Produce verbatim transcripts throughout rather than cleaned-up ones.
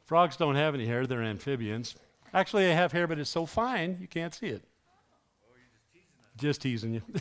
Frogs don't have any hair. They're amphibians. Actually, they have hair, but it's so fine you can't see it. Just teasing you.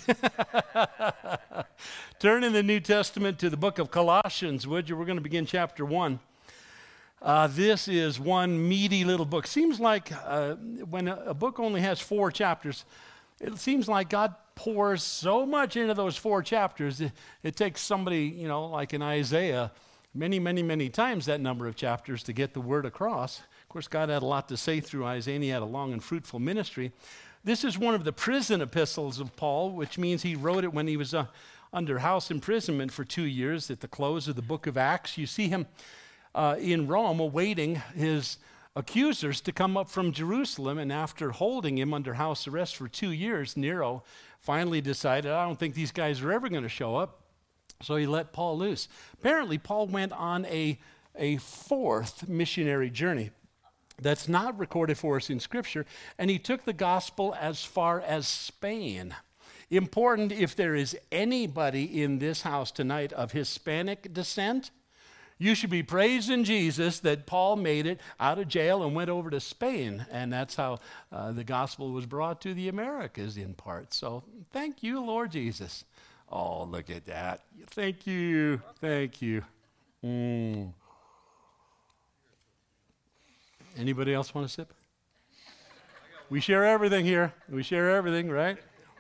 Turn in the New Testament to the book of Colossians, would you? We're going to begin chapter one. Uh, this is one meaty little book. Seems like uh, when a, a book only has four chapters, it seems like God pours so much into those four chapters. It, it takes somebody, you know, like in Isaiah, many, many, many times that number of chapters to get the word across. Of course, God had a lot to say through Isaiah, and he had a long and fruitful ministry. This is one of the prison epistles of Paul, which means he wrote it when he was uh, under house imprisonment for two years at the close of the book of Acts. You see him uh, in Rome awaiting his accusers to come up from Jerusalem, and after holding him under house arrest for two years, Nero finally decided, I don't think these guys are ever going to show up, so he let Paul loose. Apparently, Paul went on a, a fourth missionary journey that's not recorded for us in Scripture, and he took the gospel as far as Spain. Important, if there is anybody in this house tonight of Hispanic descent, you should be praising Jesus that Paul made it out of jail and went over to Spain, and that's how uh, the gospel was brought to the Americas in part. So thank you, Lord Jesus. Oh, look at that. Thank you. Thank you. Mm. Anybody else want to sip? We share everything here. We share everything, right?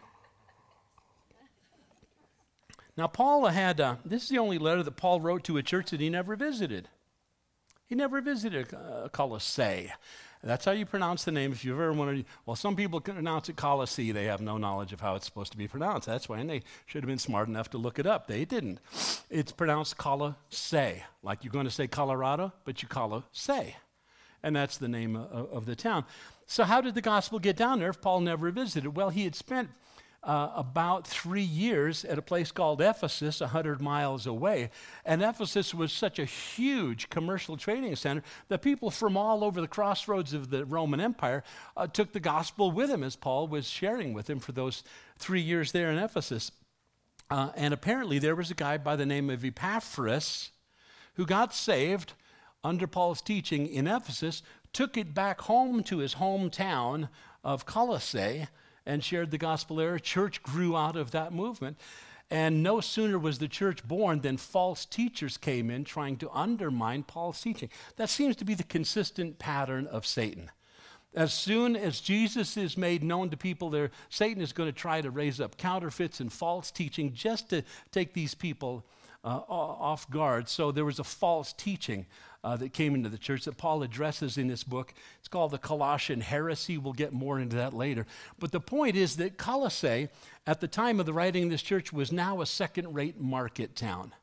Now, Paul had, uh, this is the only letter that Paul wrote to a church that he never visited. He never visited uh, Colossae. That's how you pronounce the name if you've ever wanted to. Well, some people pronounce it Colossae. They have no knowledge of how it's supposed to be pronounced. That's why, and they should have been smart enough to look it up. They didn't. It's pronounced Colossae, like you're going to say Colorado, but you Colossae. And that's the name of, of the town. So how did the gospel get down there if Paul never visited? Well, he had spent uh, about three years at a place called Ephesus, one hundred miles away. And Ephesus was such a huge commercial trading center that people from all over the crossroads of the Roman Empire uh, took the gospel with him as Paul was sharing with them for those three years there in Ephesus. Uh, and apparently there was a guy by the name of Epaphras who got saved under Paul's teaching in Ephesus, took it back home to his hometown of Colossae and shared the gospel there. A church grew out of that movement. And no sooner was the church born than false teachers came in trying to undermine Paul's teaching. That seems to be the consistent pattern of Satan. As soon as Jesus is made known to people there, Satan is going to try to raise up counterfeits and false teaching just to take these people uh, off guard. So there was a false teaching Uh, that came into the church that Paul addresses in this book. It's called the Colossian heresy. We'll get more into that later. But the point is that Colossae, at the time of the writing of this church, was now a second-rate market town.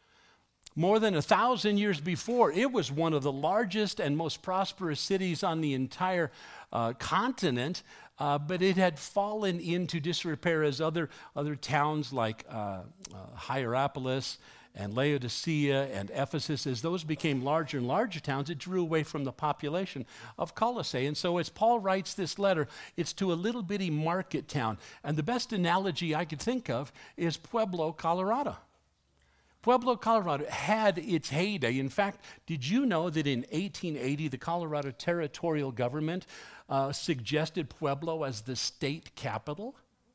More than a thousand years before, it was one of the largest and most prosperous cities on the entire uh, continent, uh, but it had fallen into disrepair as other, other towns like uh, uh, Hierapolis and Laodicea and Ephesus, as those became larger and larger towns, it drew away from the population of Colossae. And so as Paul writes this letter, it's to a little bitty market town. And the best analogy I could think of is Pueblo, Colorado. Pueblo, Colorado had its heyday. In fact, did you know that in eighteen eighty, the Colorado territorial government uh, suggested Pueblo as the state capital?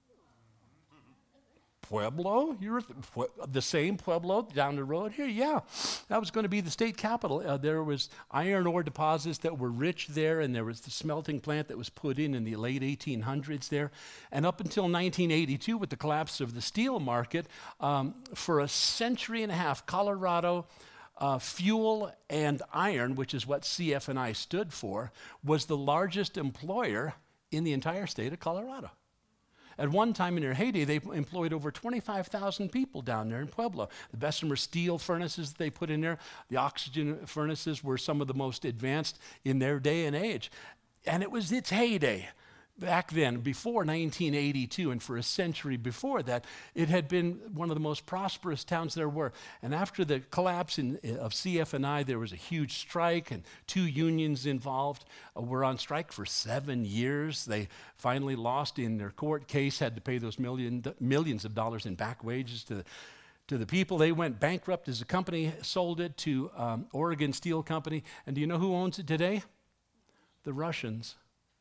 Pueblo? You're the same Pueblo down the road here? Yeah, that was going to be the state capital. Uh, there was iron ore deposits that were rich there, and there was the smelting plant that was put in in the late eighteen hundreds there. And up until nineteen eighty-two, with the collapse of the steel market, um, for a century and a half, Colorado uh, Fuel and Iron, which is what C F and I stood for, was the largest employer in the entire state of Colorado. At one time in their heyday, they employed over twenty-five thousand people down there in Pueblo. The Bessemer steel furnaces that they put in there, the oxygen furnaces were some of the most advanced in their day and age. And it was its heyday. Back then, before nineteen eighty-two, and for a century before that, it had been one of the most prosperous towns there were. And after the collapse in, of C F and I, there was a huge strike, and two unions involved uh, were on strike for seven years. They finally lost in their court case, had to pay those million, millions of dollars in back wages to the to the people. They went bankrupt as a company, sold it to um, Oregon Steel Company. And do you know who owns it today? The Russians.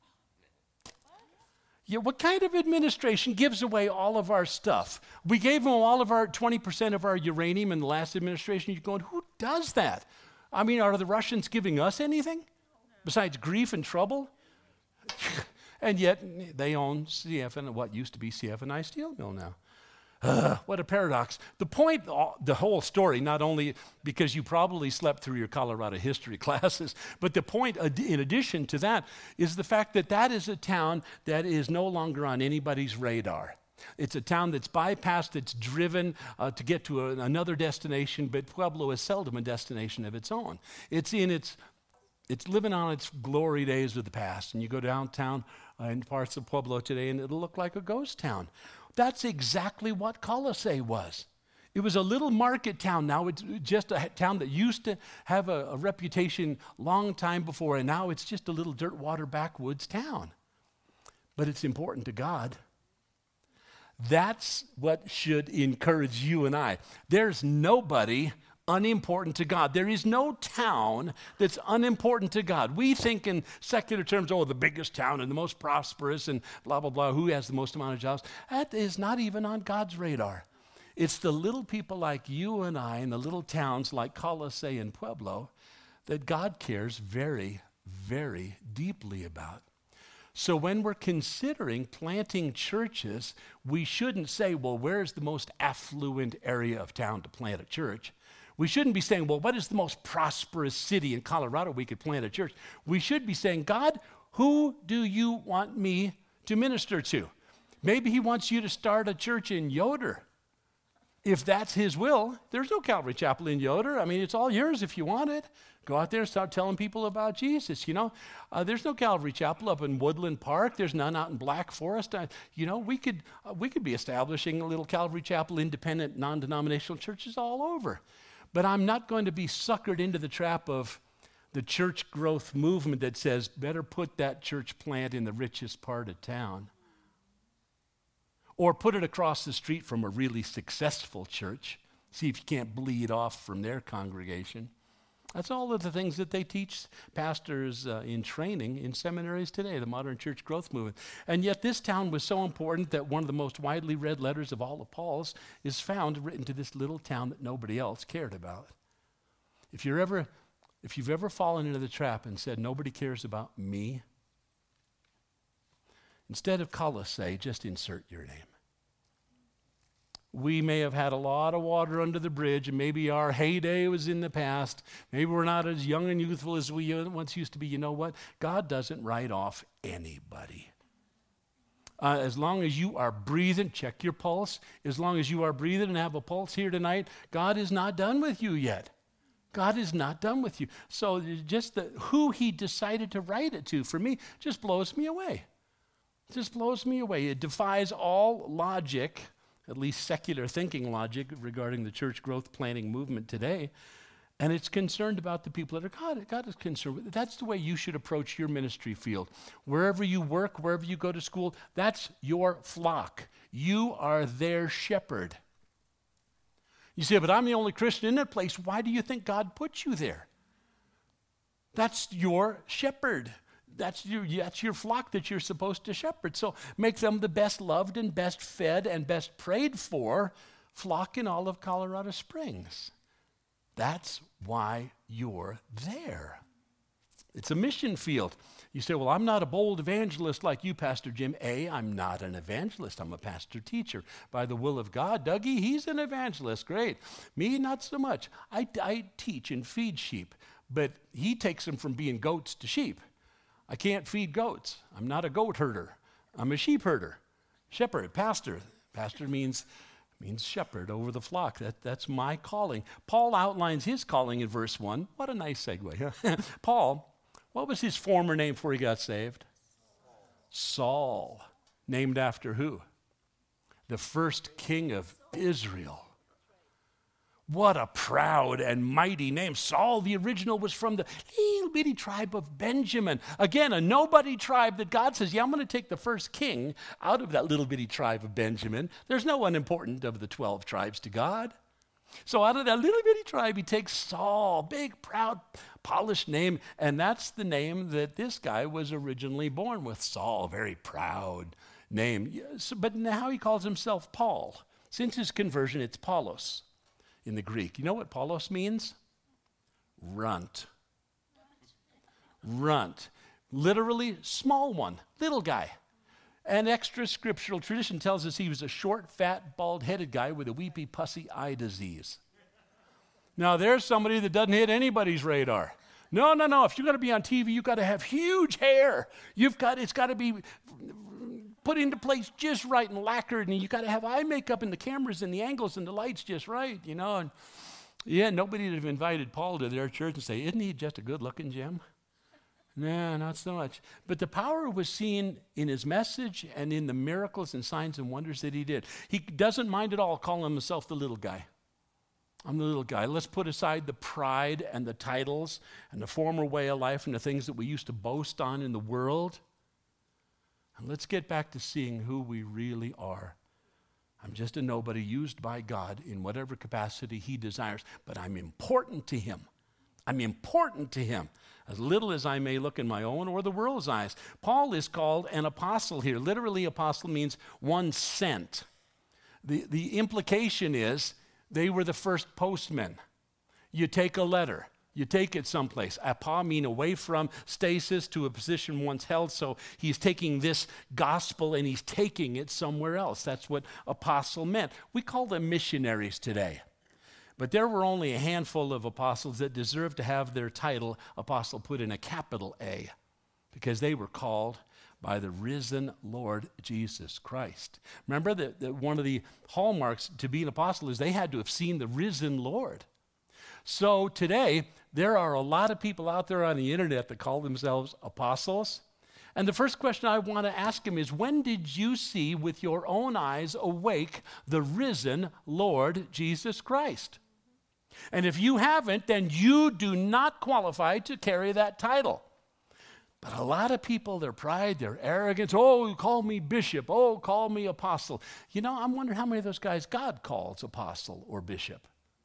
Yeah, what kind of administration gives away all of our stuff? We gave them all of our twenty percent of our uranium in the last administration. You're going, who does that? I mean, are the Russians giving us anything besides grief and trouble? And yet they own C F and what used to be C F and I Steel Mill now. Uh, what a paradox. The point, the whole story, not only because you probably slept through your Colorado history classes, but the point in addition to that is the fact that that is a town that is no longer on anybody's radar. It's a town that's bypassed, it's driven uh, to get to a, another destination, but Pueblo is seldom a destination of its own. It's in its, it's living on its glory days of the past. And you go downtown uh, in parts of Pueblo today, and it'll look like a ghost town. That's exactly what Colossae was. It was a little market town. Now it's just a town that used to have a, a reputation long time before, and now it's just a little dirt water backwoods town. But it's important to God. That's what should encourage you and I. There's nobody unimportant to God. There is no town that's unimportant to God. We think in secular terms, oh, the biggest town and the most prosperous and blah, blah, blah, who has the most amount of jobs. That is not even on God's radar. It's the little people like you and I in the little towns like Colossae and Pueblo that God cares very, very deeply about. So when we're considering planting churches, we shouldn't say, well, where's the most affluent area of town to plant a church? We shouldn't be saying, well, what is the most prosperous city in Colorado we could plant a church? We should be saying, God, who do you want me to minister to? Maybe he wants you to start a church in Yoder. If that's his will, there's no Calvary Chapel in Yoder. I mean, it's all yours if you want it. Go out there and start telling people about Jesus, you know. Uh, there's no Calvary Chapel up in Woodland Park. There's none out in Black Forest. Uh, you know, we could, uh, we could be establishing a little Calvary Chapel independent, non-denominational churches all over. But I'm not going to be suckered into the trap of the church growth movement that says, better put that church plant in the richest part of town. Or put it across the street from a really successful church. See if you can't bleed off from their congregation. That's all of the things that they teach pastors uh, in training in seminaries today, the modern church growth movement. And yet this town was so important that one of the most widely read letters of all of Paul's is found written to this little town that nobody else cared about. If you're ever, if you've ever fallen into the trap and said, nobody cares about me, instead of Colossae, just insert your name. We may have had a lot of water under the bridge, and maybe our heyday was in the past. Maybe we're not as young and youthful as we once used to be. You know what? God doesn't write off anybody. Uh, as long as you are breathing, check your pulse. As long as you are breathing and have a pulse here tonight, God is not done with you yet. God is not done with you. So just the, who he decided to write it to, for me, just blows me away. It just blows me away. It defies all logic, at least secular thinking logic regarding the church growth planning movement today. And it's concerned about the people that are God. God is concerned with it. That's the way you should approach your ministry field. Wherever you work, wherever you go to school, that's your flock. You are their shepherd. You say, but I'm the only Christian in that place. Why do you think God put you there? That's your shepherd. That's your, that's your flock that you're supposed to shepherd. So make them the best loved and best fed and best prayed for flock in all of Colorado Springs. That's why you're there. It's a mission field. You say, well, I'm not a bold evangelist like you, Pastor Jim. A, I'm not an evangelist. I'm a pastor teacher. By the will of God, Dougie, he's an evangelist. Great. Me, not so much. I, I teach and feed sheep, but he takes them from being goats to sheep. I can't feed goats. I'm not a goat herder. I'm a sheep herder, shepherd, pastor. Pastor means, means shepherd over the flock. That, that's my calling. Paul outlines his calling in verse one. What a nice segue. Huh? Paul, what was his former name before he got saved? Saul. Saul. Named after who? The first king of Israel. What a proud and mighty name. Saul, the original, was from the little bitty tribe of Benjamin. Again, a nobody tribe that God says, yeah, I'm going to take the first king out of that little bitty tribe of Benjamin. There's no one important of the twelve tribes to God. So out of that little bitty tribe, he takes Saul, big, proud, polished name, and that's the name that this guy was originally born with. Saul, very proud name. Yes, but now he calls himself Paul. Since his conversion, it's Paulos in the Greek. You know what Paulos means? Runt. Runt. Literally, small one, little guy. An extra scriptural tradition tells us he was a short, fat, bald-headed guy with a weepy, pussy eye disease. Now, there's somebody that doesn't hit anybody's radar. No, no, no. If you're going to be on T V, you've got to have huge hair. You've got, it's got to be put into place just right and lacquered, and you've got to have eye makeup and the cameras and the angles and the lights just right, you know. And yeah, nobody would have invited Paul to their church and say, isn't he just a good-looking Jim? No, not so much. But the power was seen in his message and in the miracles and signs and wonders that he did. He doesn't mind at all calling himself the little guy. I'm the little guy. Let's put aside the pride and the titles and the former way of life and the things that we used to boast on in the world. And let's get back to seeing who we really are. I'm just a nobody used by God in whatever capacity he desires, but I'm important to him. I'm important to him, as little as I may look in my own or the world's eyes. Paul is called an apostle here. Literally, apostle means one sent. The, the implication is they were the first postmen. You take a letter, you take it someplace. Apa mean away from, stasis to a position once held, so he's taking this gospel and he's taking it somewhere else. That's what apostle meant. We call them missionaries today. But there were only a handful of apostles that deserved to have their title, apostle, put in a capital A, because they were called by the risen Lord Jesus Christ. Remember that, that one of the hallmarks to be an apostle is they had to have seen the risen Lord. So today, there are a lot of people out there on the internet that call themselves apostles. And the first question I want to ask him is, when did you see with your own eyes awake the risen Lord Jesus Christ? And if you haven't, then you do not qualify to carry that title. But a lot of people, their pride, their arrogance, oh, call me bishop, oh, call me apostle. You know, I'm wondering how many of those guys God calls apostle or bishop.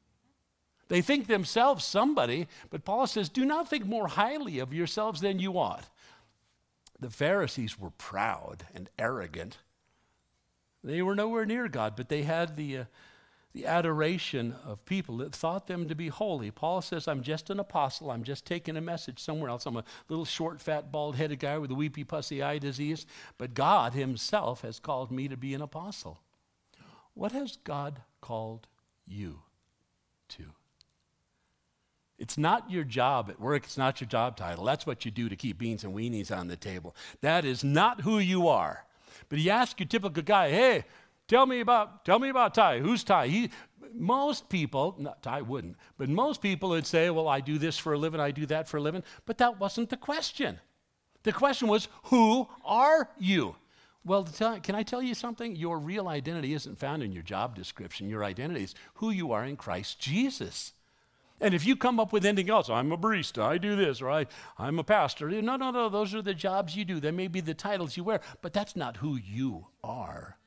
They think themselves somebody, but Paul says, do not think more highly of yourselves than you ought. The Pharisees were proud and arrogant. They were nowhere near God, but they had the, uh, the adoration of people that thought them to be holy. Paul says, I'm just an apostle. I'm just taking a message somewhere else. I'm a little short, fat, bald-headed guy with a weepy, pussy eye disease, but God himself has called me to be an apostle. What has God called you to? It's not your job at work. It's not your job title. That's what you do to keep beans and weenies on the table. That is not who you are. But you ask your typical guy, hey, tell me about tell me about Ty. Who's Ty? He, most people, not Ty wouldn't, but most people would say, well, I do this for a living, I do that for a living. But that wasn't the question. The question was, who are you? Well, tell, can I tell you something? Your real identity isn't found in your job description. Your identity is who you are in Christ Jesus. And if you come up with anything else, I'm a barista, I do this, or I, I'm a pastor. No, no, no, those are the jobs you do. They may be the titles you wear, but that's not who you are.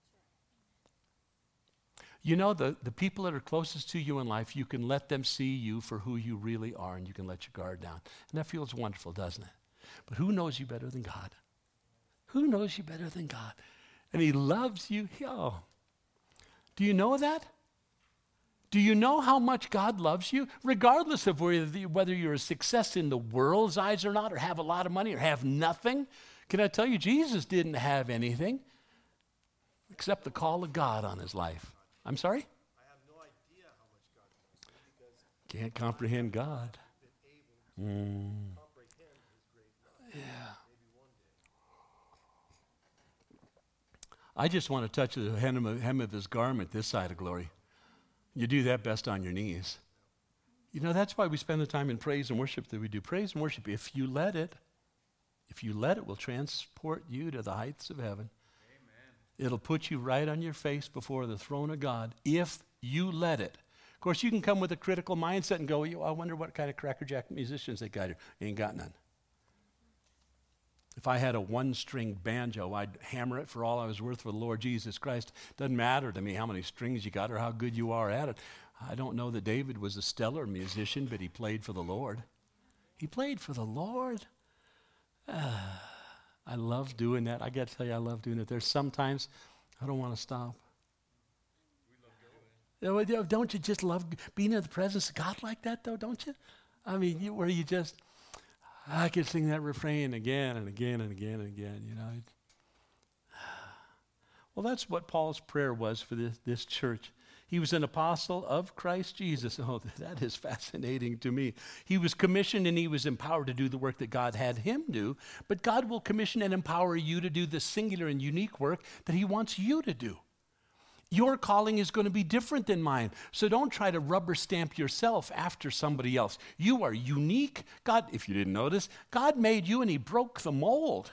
You know, the, the people that are closest to you in life, you can let them see you for who you really are, and you can let your guard down. And that feels wonderful, doesn't it? But who knows you better than God? Who knows you better than God? And he loves you. Oh, do you know that? Do you know how much God loves you? Regardless of whether you're a success in the world's eyes or not, or have a lot of money or have nothing. Can I tell you, Jesus didn't have anything except the call of God on his life. I'm sorry? I have no idea how much God loves me because can't comprehend God. I've been able Mm. to comprehend his great love. Yeah. Maybe one day. I just want to touch the hem of, hem of his garment this side of glory. You do that best on your knees. You know, that's why we spend the time in praise and worship that we do. Praise and worship, if you let it, if you let it, will transport you to the heights of heaven. Amen. It'll put you right on your face before the throne of God, if you let it. Of course, you can come with a critical mindset and go, I wonder what kind of crackerjack musicians they got here. Ain't got none. If I had a one-string banjo, I'd hammer it for all I was worth for the Lord Jesus Christ. Doesn't matter to me how many strings you got or how good you are at it. I don't know that David was a stellar musician, but he played for the Lord. He played for the Lord. Ah, I love doing that. I got to tell you, I love doing it. There's sometimes I don't want to stop. We love going. Don't you just love being in the presence of God like that, though, don't you? I mean, you, where you just, I could sing that refrain again and again and again and again, you know. Well, that's what Paul's prayer was for this, this church. He was an apostle of Christ Jesus. Oh, that is fascinating to me. He was commissioned and he was empowered to do the work that God had him do, but God will commission and empower you to do the singular and unique work that he wants you to do. Your calling is going to be different than mine, so don't try to rubber stamp yourself after somebody else. You are unique. God, if you didn't notice, God made you and he broke the mold.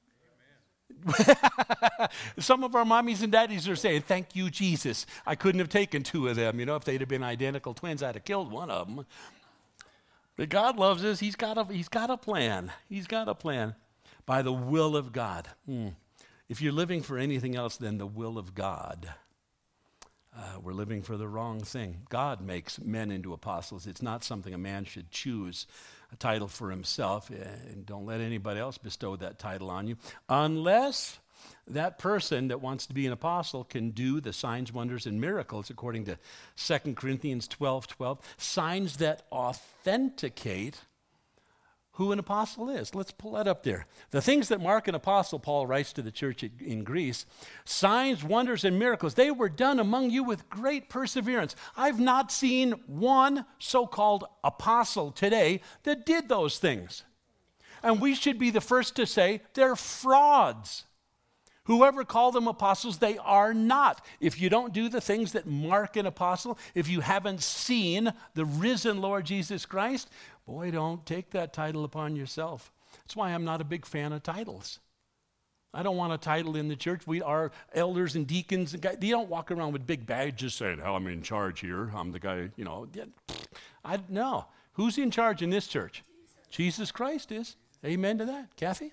Some of our mommies and daddies are saying, thank you, Jesus. I couldn't have taken two of them. You know, if they'd have been identical twins, I'd have killed one of them. But God loves us. He's got a, he's got a plan. He's got a plan by the will of God. Hmm. If you're living for anything else than the will of God, uh, we're living for the wrong thing. God makes men into apostles. It's not something a man should choose a title for himself, and don't let anybody else bestow that title on you, unless that person that wants to be an apostle can do the signs, wonders, and miracles, according to Second Corinthians twelve twelve, signs that authenticate who an apostle is. Let's pull that up there. The things that mark an apostle, Paul writes to the church in Greece, signs, wonders, and miracles, they were done among you with great perseverance. I've not seen one so-called apostle today that did those things. And we should be the first to say they're frauds. Whoever called them apostles, they are not. If you don't do the things that mark an apostle, if you haven't seen the risen Lord Jesus Christ, boy, don't take that title upon yourself. That's why I'm not a big fan of titles. I don't want a title in the church. We are elders and deacons. And guys, they don't walk around with big badges saying, oh, I'm in charge here. I'm the guy, you know. I, no. Who's in charge in this church? Jesus, Jesus Christ is. Amen to that. Kathy?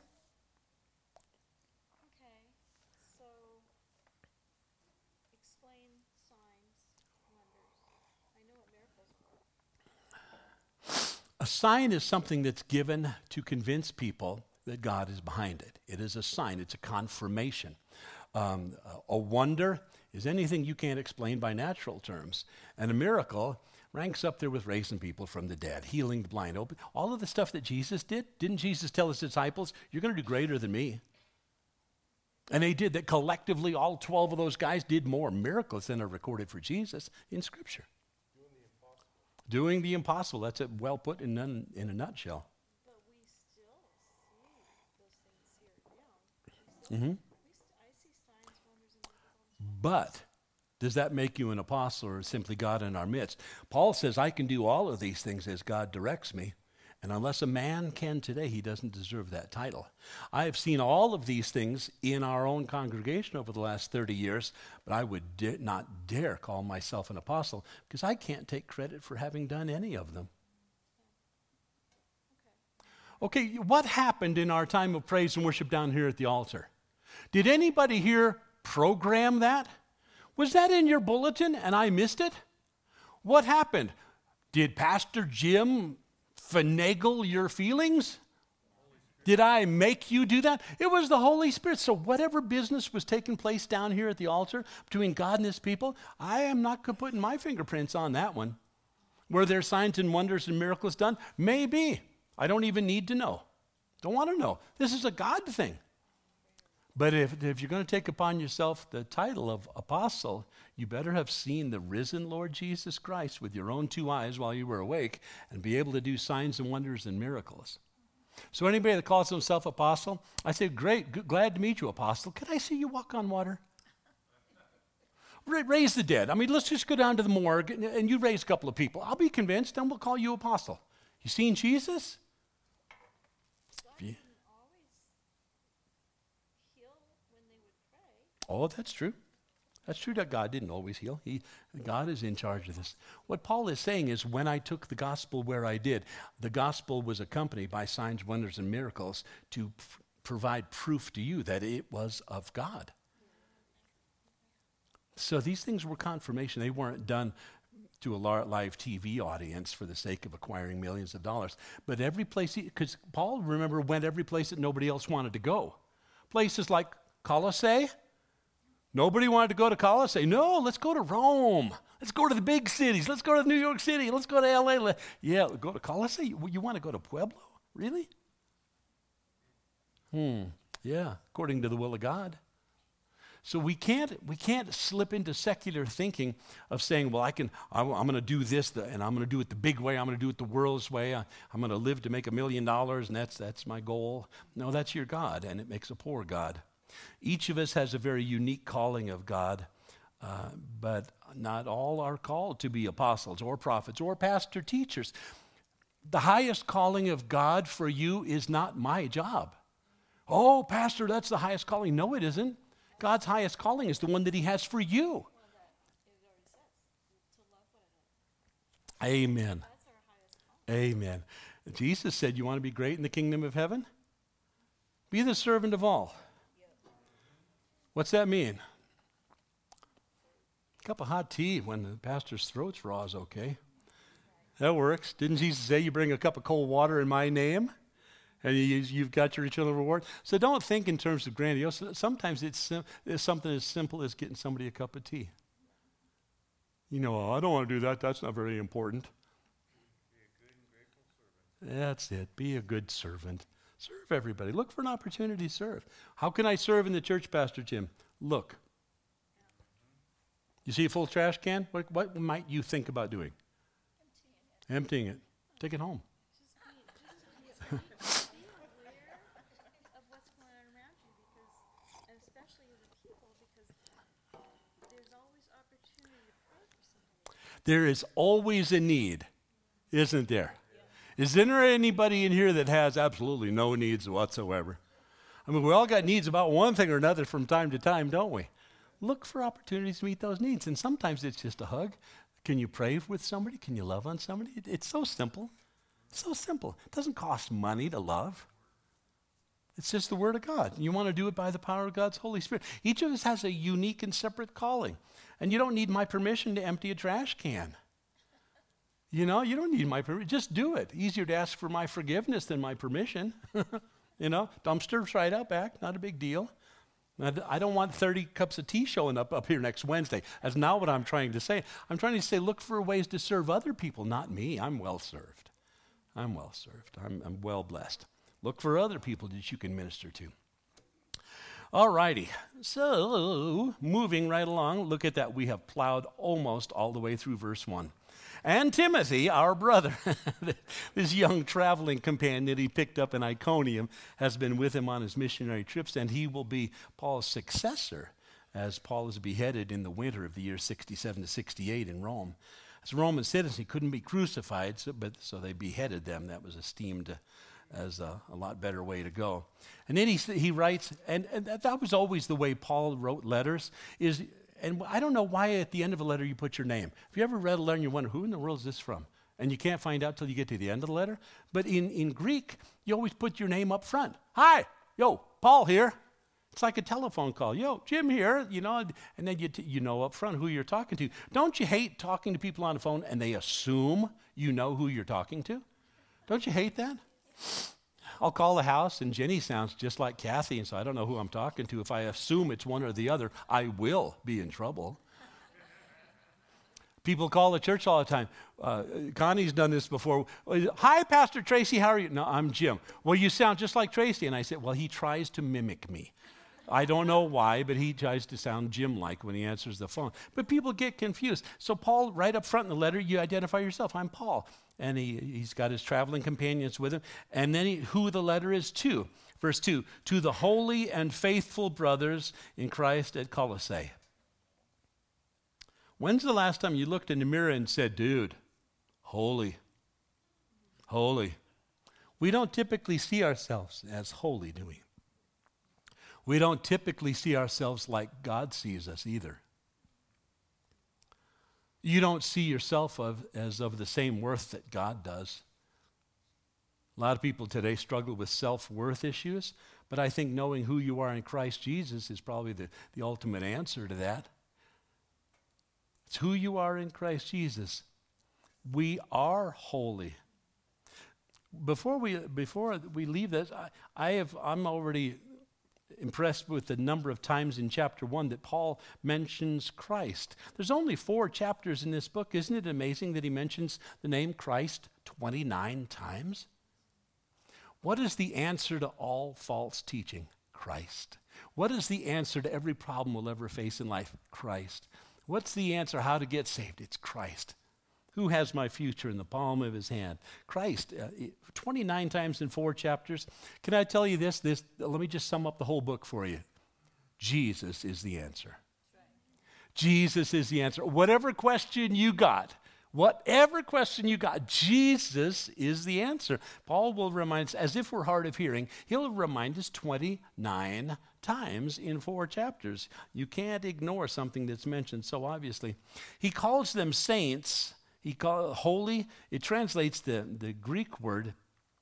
A sign is something that's given to convince people that God is behind it. It is a sign. It's a confirmation. Um, a wonder is anything you can't explain by natural terms. And a miracle ranks up there with raising people from the dead, healing the blind, open. All of the stuff that Jesus did. Didn't Jesus tell his disciples, you're going to do greater than me? And they did that collectively. All twelve of those guys did more miracles than are recorded for Jesus in Scripture. Doing the impossible. That's it, well put in, none, in a nutshell. But we still see those things here now. Mm-hmm. We st- I see signs, wonders, and miracles. But does that make you an apostle or simply God in our midst? Paul says, I can do all of these things as God directs me. And unless a man can today, he doesn't deserve that title. I have seen all of these things in our own congregation over the last thirty years, but I would da- not dare call myself an apostle because I can't take credit for having done any of them. Okay, what happened in our time of praise and worship down here at the altar? Did anybody here program that? Was that in your bulletin and I missed it? What happened? Did Pastor Jim finagle your feelings? Did I make you do that? It was the Holy Spirit. So whatever business was taking place down here at the altar between God and his people, I am not putting my fingerprints on that one. Were there signs and wonders and miracles done? Maybe. I don't even need to know. Don't want to know. This is a God thing. But if, if you're going to take upon yourself the title of apostle, you better have seen the risen Lord Jesus Christ with your own two eyes while you were awake and be able to do signs and wonders and miracles. So anybody that calls himself apostle, I say, great, g- glad to meet you, apostle. Can I see you walk on water? Ra- raise the dead. I mean, let's just go down to the morgue and, and you raise a couple of people. I'll be convinced, and we'll call you apostle. You seen Jesus? Oh, that's true. That's true that God didn't always heal. He, God is in charge of this. What Paul is saying is when I took the gospel where I did, the gospel was accompanied by signs, wonders, and miracles to p- provide proof to you that it was of God. So these things were confirmation. They weren't done to a lar- live T V audience for the sake of acquiring millions of dollars. But every place, because Paul, remember, went every place that nobody else wanted to go. Places like Colossae. Nobody wanted to go to Colossae. No, let's go to Rome. Let's go to the big cities. Let's go to New York City. Let's go to L A. Let- yeah, go to Colossae? You, you want to go to Pueblo? Really? Hmm, yeah, according to the will of God. So we can't we can't slip into secular thinking of saying, well, I can I, am going to do this the, and I'm going to do it the big way. I'm going to do it the world's way. I, I'm going to live to make a million dollars, and that's that's my goal. No, that's your God, and it makes a poor God. Each of us has a very unique calling of God, uh, but not all are called to be apostles or prophets or pastor teachers. The highest calling of God for you is not my job. Oh, pastor, that's the highest calling. No, it isn't. God's highest calling is the one that he has for you. Amen. Amen. Jesus said, you want to be great in the kingdom of heaven? Be the servant of all. What's that mean? A cup of hot tea when the pastor's throat's raw is okay. That works. Didn't Jesus say you bring a cup of cold water in my name? And you, you've got your eternal reward. So don't think in terms of grandiose. Sometimes it's, sim- it's something as simple as getting somebody a cup of tea. You know, oh, I don't want to do that. That's not very important. Be a good and grateful servant. That's it. Be a good servant. Serve everybody. Look for an opportunity to serve. How can I serve in the church, Pastor Jim? Look. You see a full trash can? What, what might you think about doing? Emptying it. Emptying it. Take it home. There is always a need, isn't there? Yeah. Is there anybody in here that has absolutely no needs whatsoever? I mean, we all got needs about one thing or another from time to time, don't we? Look for opportunities to meet those needs. And sometimes it's just a hug. Can you pray with somebody? Can you love on somebody? It, it's so simple. It's so simple. It doesn't cost money to love. It's just the Word of God. You want to do it by the power of God's Holy Spirit. Each of us has a unique and separate calling. And you don't need my permission to empty a trash can. You know, you don't need my permission. Just do it. Easier to ask for my forgiveness than my permission. You know, dumpster's right out back. Not a big deal. I don't want thirty cups of tea showing up up here next Wednesday. That's not what I'm trying to say. I'm trying to say look for ways to serve other people, not me. I'm well served. I'm well served. I'm, I'm well blessed. Look for other people that you can minister to. All righty. So, moving right along, look at that. We have plowed almost all the way through verse one. And Timothy, our brother, this young traveling companion that he picked up in Iconium, has been with him on his missionary trips, and he will be Paul's successor as Paul is beheaded in the winter of the year sixty-seven to sixty-eight in Rome. As a Roman citizen, he couldn't be crucified, so, but, so they beheaded them. That was esteemed as a, a lot better way to go. And then he he writes, and, and that, that was always the way Paul wrote letters, is, and I don't know why at the end of a letter you put your name. Have you ever read a letter and you wonder, who in the world is this from? And you can't find out till you get to the end of the letter. But in, in Greek, you always put your name up front. Hi, yo, Paul here. It's like a telephone call. Yo, Jim here, you know, and then you t- you know up front who you're talking to. Don't you hate talking to people on the phone and they assume you know who you're talking to? Don't you hate that? I'll call the house, and Jenny sounds just like Kathy, and so I don't know who I'm talking to. If I assume it's one or the other, I will be in trouble. People call the church all the time. Uh, Connie's done this before. Hi, Pastor Tracy, how are you? No, I'm Jim. Well, you sound just like Tracy. And I said, well, he tries to mimic me. I don't know why, but he tries to sound Jim-like when he answers the phone. But people get confused. So Paul, right up front in the letter, you identify yourself. I'm Paul. And he, he's got his traveling companions with him. And then he, who the letter is to. Verse two, to the holy and faithful brothers in Christ at Colossae. When's the last time you looked in the mirror and said, dude, holy, holy? We don't typically see ourselves as holy, do we? We don't typically see ourselves like God sees us either. You don't see yourself of, as of the same worth that God does. A lot of people today struggle with self-worth issues, but I think knowing who you are in Christ Jesus is probably the, the ultimate answer to that. It's who you are in Christ Jesus We are holy. Before we before we leave this, I, I have I'm already impressed with the number of times in chapter one that Paul mentions Christ. There's only four chapters in this book. Isn't it amazing that he mentions the name Christ twenty-nine times? What is the answer to all false teaching? Christ. What is the answer to every problem we'll ever face in life? Christ. What's the answer how to get saved? It's Christ. Who has my future in the palm of his hand? Christ. Uh, twenty-nine times in four chapters. Can I tell you this? This let me just sum up the whole book for you. Jesus is the answer. Jesus is the answer. Whatever question you got, whatever question you got, Jesus is the answer. Paul will remind us, as if we're hard of hearing, he'll remind us twenty-nine times in four chapters. You can't ignore something that's mentioned so obviously. He calls them saints. He calls holy. It translates the, the Greek word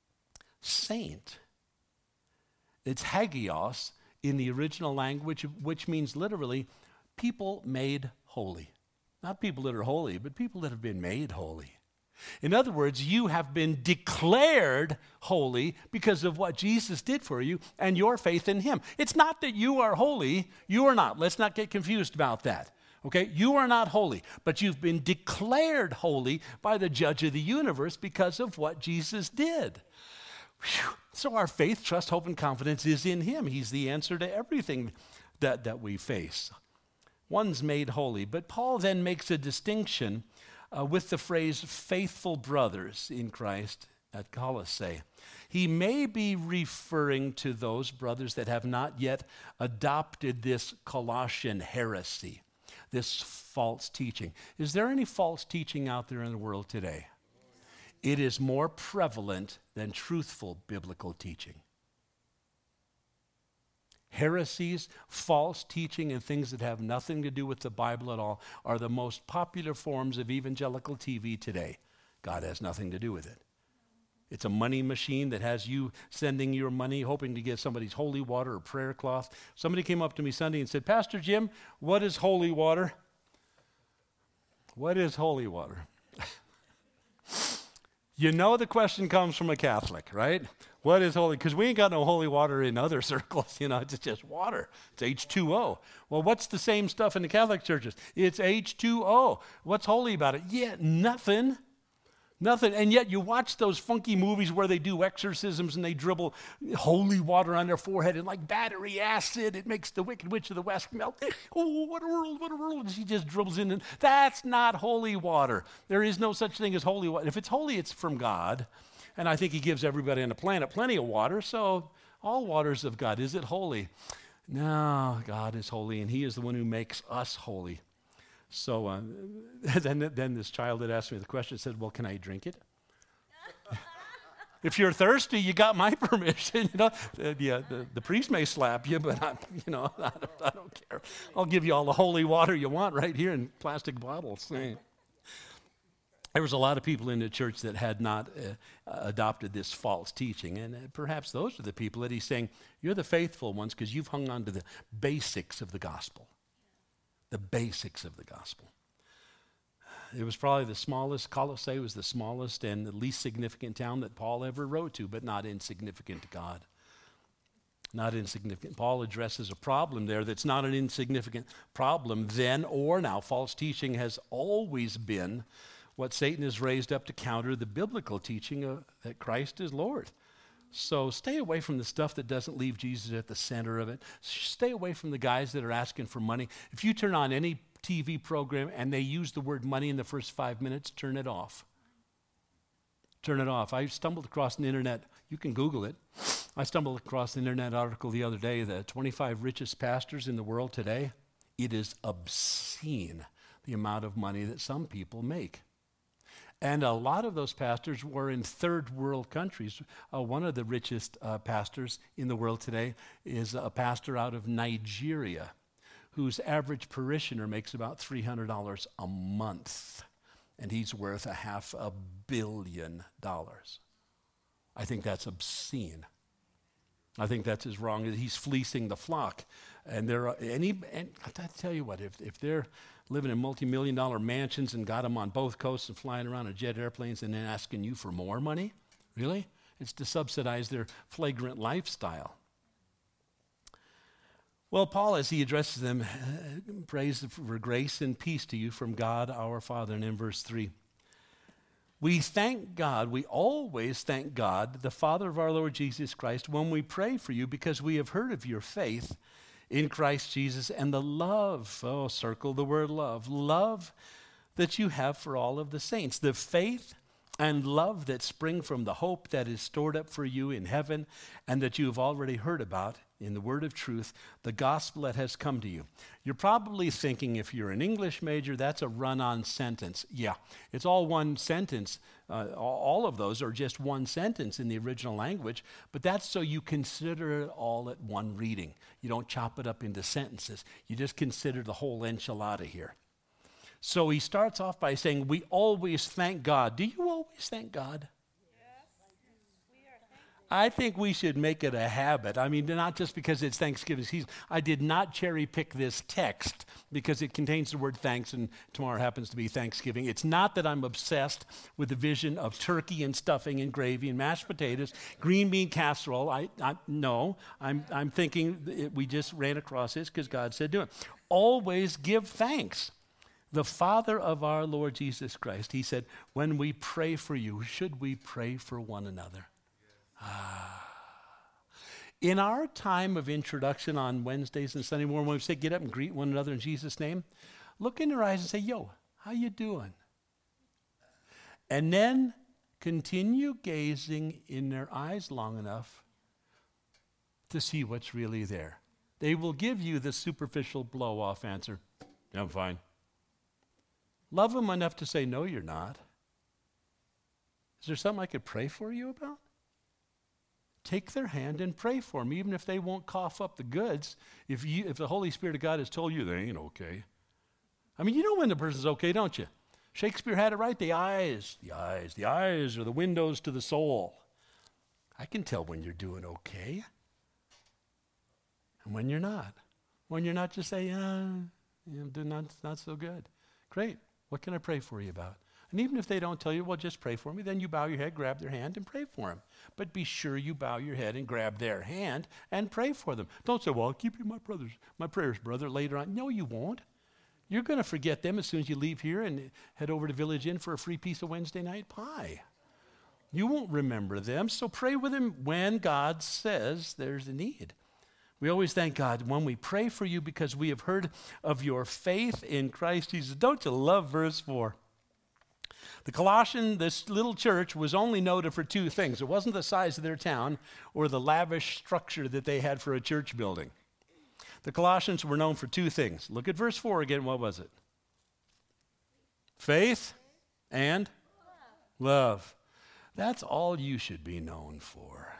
saint. It's hagios in the original language, which means literally people made holy. Not people that are holy, but people that have been made holy. In other words, you have been declared holy because of what Jesus did for you and your faith in him. It's not that you are holy. You are not. Let's not get confused about that. Okay? You are not holy, but you've been declared holy by the judge of the universe because of what Jesus did. Whew. So our faith, trust, hope, and confidence is in him. He's the answer to everything that, that we face. One's made holy. But Paul then makes a distinction uh, with the phrase faithful brothers in Christ at Colossae. He may be referring to those brothers that have not yet adopted this Colossian heresy, this false teaching. Is there any false teaching out there in the world today? It is more prevalent than truthful biblical teaching. Heresies, false teaching, and things that have nothing to do with the Bible at all are the most popular forms of evangelical T V today. God has nothing to do with it. It's a money machine that has you sending your money, hoping to get somebody's holy water or prayer cloth. Somebody came up to me Sunday and said, Pastor Jim, what is holy water? What is holy water? You know the question comes from a Catholic, right? What is holy? Because we ain't got no holy water in other circles. You know, it's just water. It's H two O. Well, what's the same stuff in the Catholic churches? It's H two O. What's holy about it? Yeah, nothing. Nothing. And yet you watch those funky movies where they do exorcisms and they dribble holy water on their forehead and like battery acid, it makes the Wicked Witch of the West melt. Oh, what a world, what a world. And she just dribbles in. And that's not holy water. There is no such thing as holy water. If it's holy, it's from God. And I think he gives everybody on the planet plenty of water. So all waters of God. Is it holy? No, God is holy and he is the one who makes us holy. So uh, then, then this child that asked me the question said, well, can I drink it? If you're thirsty, you got my permission. You know, uh, yeah, the, the priest may slap you, but I, you know, I don't, I don't care. I'll give you all the holy water you want right here in plastic bottles. There was a lot of people in the church that had not uh, adopted this false teaching, and uh, perhaps those are the people that he's saying, you're the faithful ones because you've hung on to the basics of the gospel. The basics of the gospel. It was probably the smallest, Colossae was the smallest and the least significant town that Paul ever wrote to, but not insignificant to God. Not insignificant. Paul addresses a problem there that's not an insignificant problem then or now. False teaching has always been what Satan has raised up to counter the biblical teaching of, that Christ is Lord. So stay away from the stuff that doesn't leave Jesus at the center of it. Stay away from the guys that are asking for money. If you turn on any T V program and they use the word money in the first five minutes, turn it off. Turn it off. I stumbled across an internet, you can Google it. I stumbled across an internet article the other day, the twenty-five richest pastors in the world today. It is obscene, the amount of money that some people make. And a lot of those pastors were in third world countries. Uh, one of the richest uh, pastors in the world today is a pastor out of Nigeria, whose average parishioner makes about three hundred dollars a month. And he's worth a half a billion dollars. I think that's obscene. I think that's as wrong as he's fleecing the flock. And there are any, and I tell you what, if, if they're living in multi-million dollar mansions and got them on both coasts and flying around in jet airplanes and then asking you for more money? Really? It's to subsidize their flagrant lifestyle. Well, Paul, as he addresses them, prays for grace and peace to you from God our Father. And in verse three, we thank God, we always thank God, the Father of our Lord Jesus Christ, when we pray for you because we have heard of your faith in Christ Jesus and the love, oh, circle the word love, love that you have for all of the saints. The faith and love that spring from the hope that is stored up for you in heaven and that you have already heard about in the word of truth, the gospel that has come to you. You're probably thinking, if you're an English major, that's a run-on sentence. Yeah, it's all one sentence. Uh, all of those are just one sentence in the original language, but that's so you consider it all at one reading. You don't chop it up into sentences. You just consider the whole enchilada here. So he starts off by saying, we always thank God. Do you always thank God? I think we should make it a habit. I mean, not just because it's Thanksgiving season. I did not cherry pick this text because it contains the word thanks and tomorrow happens to be Thanksgiving. It's not that I'm obsessed with the vision of turkey and stuffing and gravy and mashed potatoes, green bean casserole. I, I no, I'm, I'm thinking it, we just ran across this because God said do it. Always give thanks. The Father of our Lord Jesus Christ, he said, when we pray for you, should we pray for one another? Ah. In our time of introduction on Wednesdays and Sunday morning, when we say get up and greet one another in Jesus' name, look in their eyes and say, yo, how you doing? And then continue gazing in their eyes long enough to see what's really there. They will give you the superficial blow-off answer, I'm fine. Love them enough to say, no, you're not. Is there something I could pray for you about? Take their hand and pray for them, even if they won't cough up the goods. If you, if the Holy Spirit of God has told you they ain't okay. I mean, you know when the person's okay, don't you? Shakespeare had it right. The eyes, the eyes, the eyes are the windows to the soul. I can tell when you're doing okay and when you're not. When you're not, just say, yeah, you know, not, not so good. Great. What can I pray for you about? And even if they don't tell you, well, just pray for me, then you bow your head, grab their hand, and pray for them. But be sure you bow your head and grab their hand and pray for them. Don't say, well, I'll keep you my brothers, my prayers, brother, later on. No, you won't. You're going to forget them as soon as you leave here and head over to Village Inn for a free piece of Wednesday night pie. You won't remember them, so pray with them when God says there's a need. We always thank God when we pray for you because we have heard of your faith in Christ Jesus. Don't you love verse four? The Colossian, this little church, was only noted for two things. It wasn't the size of their town or the lavish structure that they had for a church building. The Colossians were known for two things. Look at verse four again. What was it? Faith and love. That's all you should be known for.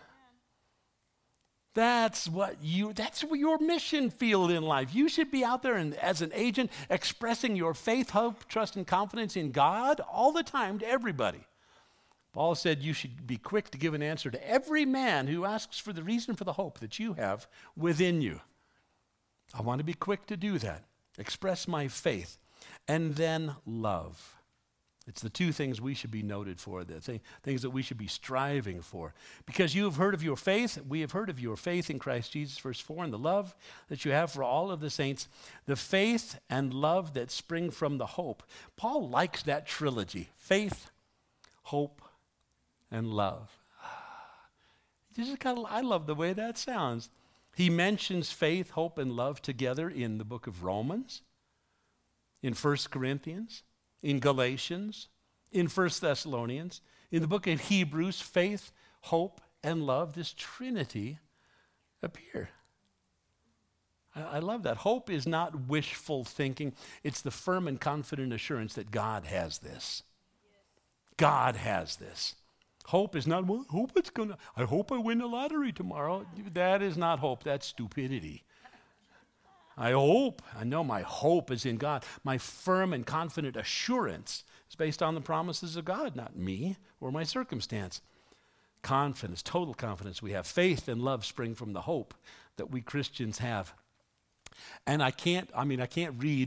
That's what you, that's your mission field in life. You should be out there and as an agent expressing your faith, hope, trust, and confidence in God all the time to everybody. Paul said you should be quick to give an answer to every man who asks for the reason for the hope that you have within you. I want to be quick to do that. Express my faith. And then love. It's the two things we should be noted for, the th- things that we should be striving for. Because you have heard of your faith, we have heard of your faith in Christ Jesus, verse four, and the love that you have for all of the saints, the faith and love that spring from the hope. Paul likes that trilogy, faith, hope, and love. You just gotta, I love the way that sounds. He mentions faith, hope, and love together in the book of Romans, in First Corinthians, in Galatians, in First Thessalonians, in the book of Hebrews, faith, hope, and love, this Trinity appear. I, I love that. Hope is not wishful thinking. It's the firm and confident assurance that God has this. God has this. Hope is not, well, I hope it's gonna, I hope I win the lottery tomorrow. That is not hope, that's stupidity. I hope, I know my hope is in God. My firm and confident assurance is based on the promises of God, not me or my circumstance. Confidence, total confidence. We have faith and love spring from the hope that we Christians have. And I can't, I mean, I can't read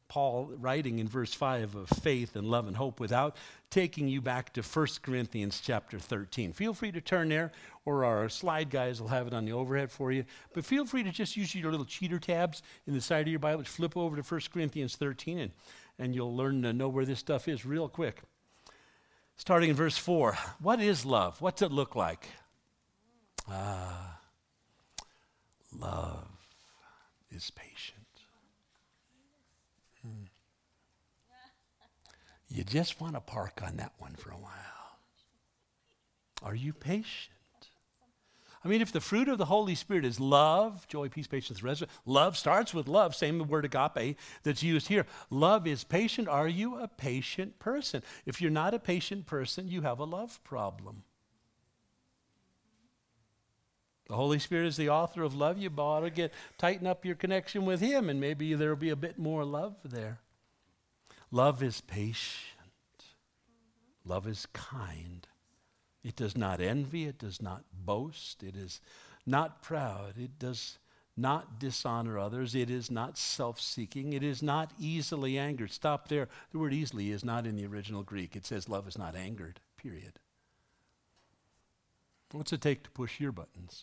Paul writing in verse five of faith and love and hope without taking you back to First Corinthians chapter thirteen. Feel free to turn there, or our slide guys will have it on the overhead for you. But feel free to just use your little cheater tabs in the side of your Bible. Just flip over to First Corinthians thirteen, and, and you'll learn to know where this stuff is real quick. Starting in verse four. What is love? What's it look like? Ah, love is patient. Hmm. You just want to park on that one for a while. Are you patient? I mean, if the fruit of the Holy Spirit is love, joy, peace, patience, resurrection, love starts with love, same word agape that's used here. Love is patient. Are you a patient person? If you're not a patient person, you have a love problem. The Holy Spirit is the author of love. You ought to get tighten up your connection with Him, and maybe there will be a bit more love there. Love is patient. Love is kind. It does not envy. It does not boast. It is not proud. It does not dishonor others. It is not self-seeking. It is not easily angered. Stop there. The word easily is not in the original Greek. It says love is not angered, period. What's it take to push your buttons?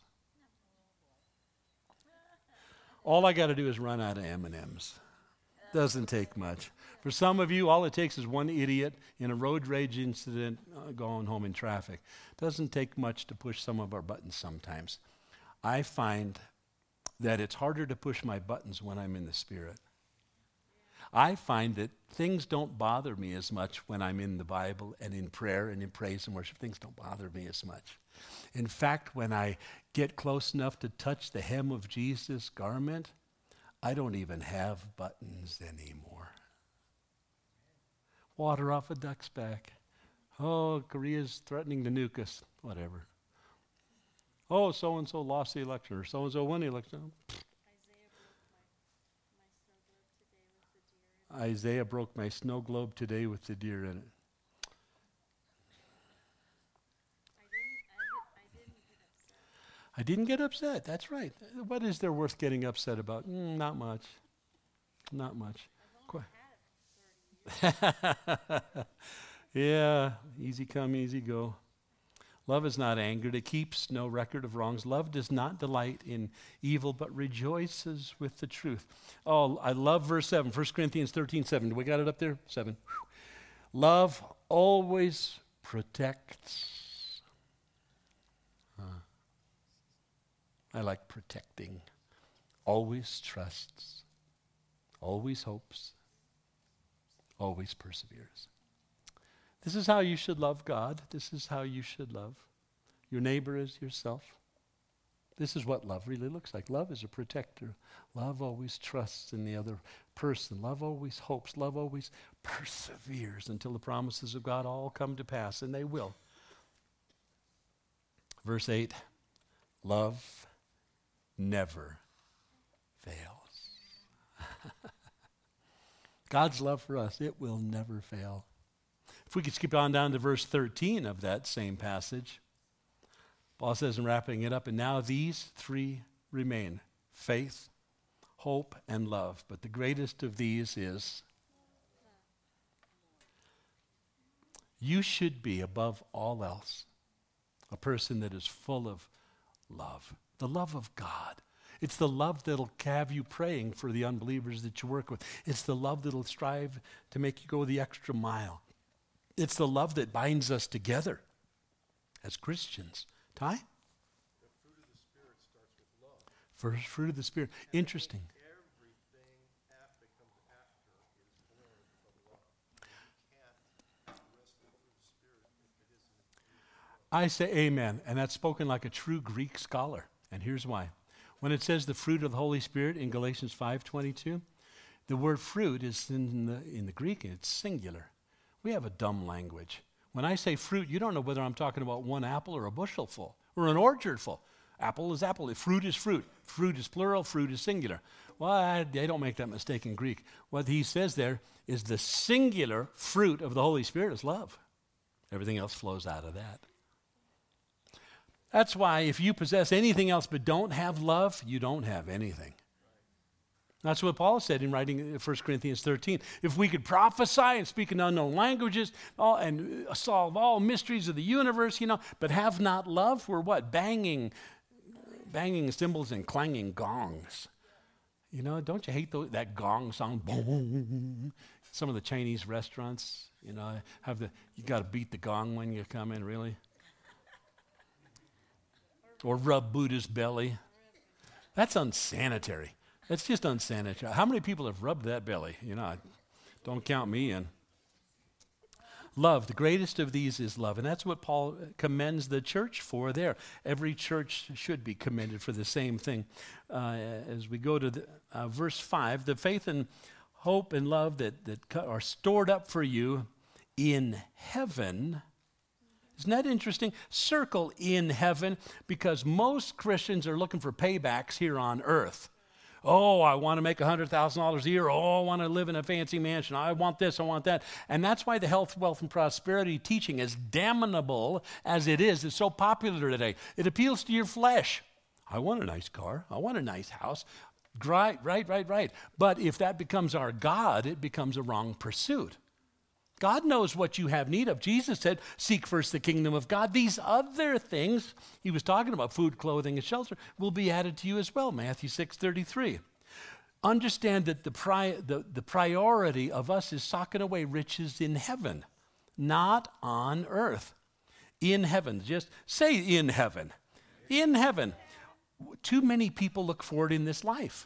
All I got to do is run out of M and M's. Doesn't take much. For some of you, all it takes is one idiot in a road rage incident uh, going home in traffic. Doesn't take much to push some of our buttons sometimes. I find that it's harder to push my buttons when I'm in the Spirit. I find that things don't bother me as much when I'm in the Bible and in prayer and in praise and worship. Things don't bother me as much. In fact, when I get close enough to touch the hem of Jesus' garment, I don't even have buttons anymore. Water off a duck's back. Oh, Korea's threatening to nuke us. Whatever. Oh, so-and-so lost the election, or so-and-so won the election. Isaiah broke my snow globe today with the deer in it. I didn't get upset. That's right. What is there worth getting upset about? Mm, not much. Not much. Qu- yeah, easy come, easy go. Love is not angered. It keeps no record of wrongs. Love does not delight in evil, but rejoices with the truth. Oh, I love verse seven, First Corinthians thirteen, seven. Do we got it up there? seven. Love always protects. Uh, I like protecting. Always trusts. Always hopes. Always perseveres. This is how you should love God. This is how you should love your neighbor as yourself. This is what love really looks like. Love is a protector. Love always trusts in the other person. Love always hopes. Love always perseveres until the promises of God all come to pass, and they will. Verse eight, love never fails. God's love for us, it will never fail. If we could skip on down to verse thirteen of that same passage, Paul says in wrapping it up, and now these three remain, faith, hope, and love. But the greatest of these is, you should be, above all else, a person that is full of love, the love of God. It's the love that'll have you praying for the unbelievers that you work with. It's the love that'll strive to make you go the extra mile. It's the love that binds us together as Christians. Ty? The fruit of the Spirit starts with love. First fruit of the Spirit. Interesting. Everything after that comes after is born from love. You can't rest the fruit of the Spirit if it isn't. I say amen, and that's spoken like a true Greek scholar. And here's why. When it says the fruit of the Holy Spirit in Galatians five twenty-two, the word fruit is in the, in the Greek, and it's singular. We have a dumb language. When I say fruit, you don't know whether I'm talking about one apple or a bushel full or an orchard full. Apple is apple. Fruit is fruit. Fruit is plural. Fruit is singular. Well, I, they don't make that mistake in Greek. What he says there is the singular fruit of the Holy Spirit is love. Everything else flows out of that. That's why if you possess anything else but don't have love, you don't have anything. That's what Paul said in writing First Corinthians thirteen. If we could prophesy and speak in unknown languages all, and solve all mysteries of the universe, you know, but have not love, we're what? Banging, banging cymbals and clanging gongs. You know, don't you hate those, that gong sound? Boom. Some of the Chinese restaurants, you know, have the, you got to beat the gong when you come in, really. Or rub Buddha's belly. That's unsanitary. That's just unsanitary. How many people have rubbed that belly? You know, don't count me in. Love, the greatest of these is love. And that's what Paul commends the church for there. Every church should be commended for the same thing. Uh, as we go to the, uh, verse five, the faith and hope and love that, that are stored up for you in heaven. Isn't that interesting? Circle in heaven, because most Christians are looking for paybacks here on earth. Oh, I want to make one hundred thousand dollars a year. Oh, I want to live in a fancy mansion. I want this, I want that. And that's why the health, wealth, and prosperity teaching, as damnable as it is, is so popular today. It appeals to your flesh. I want a nice car. I want a nice house. Right, right, right, right. But if that becomes our God, it becomes a wrong pursuit. God knows what you have need of. Jesus said, seek first the kingdom of God. These other things, he was talking about food, clothing, and shelter, will be added to you as well, Matthew six thirty-three. Understand that the, pri- the, the priority of us is socking away riches in heaven, not on earth. In heaven. Just say in heaven. In heaven. Too many people look for it in this life.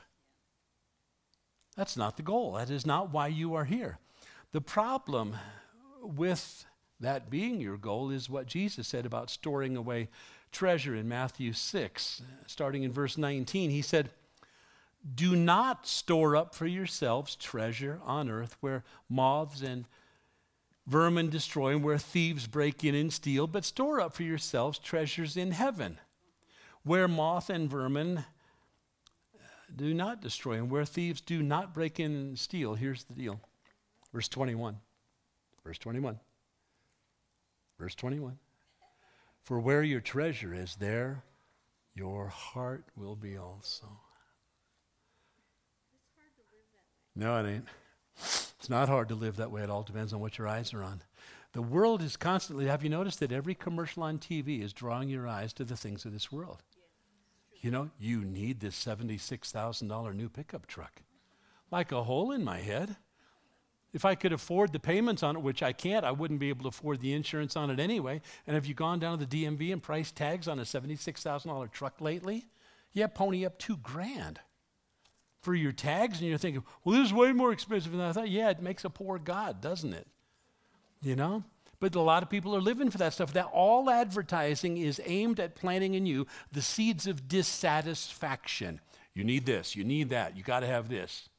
That's not the goal. That is not why you are here. The problem with that being your goal is what Jesus said about storing away treasure in Matthew six, starting in verse nineteen. He said, do not store up for yourselves treasure on earth where moths and vermin destroy and where thieves break in and steal, but store up for yourselves treasures in heaven where moth and vermin do not destroy and where thieves do not break in and steal. Here's the deal. Verse twenty-one. Verse twenty-one. Verse twenty-one. For where your treasure is, there your heart will be also. It's hard to live that way. No, it ain't. It's not hard to live that way. It all depends on what your eyes are on. The world is constantly, have you noticed that every commercial on T V is drawing your eyes to the things of this world? Yes. You know, you need this seventy-six thousand dollars new pickup truck. Like a hole in my head. If I could afford the payments on it, which I can't, I wouldn't be able to afford the insurance on it anyway. And have you gone down to the D M V and priced tags on a seventy-six thousand dollars truck lately? Yeah, pony up two grand for your tags, and you're thinking, well, this is way more expensive than I thought. Yeah, it makes a poor God, doesn't it? You know? But a lot of people are living for that stuff. That all advertising is aimed at planting in you the seeds of dissatisfaction. You need this, you need that, you got to have this.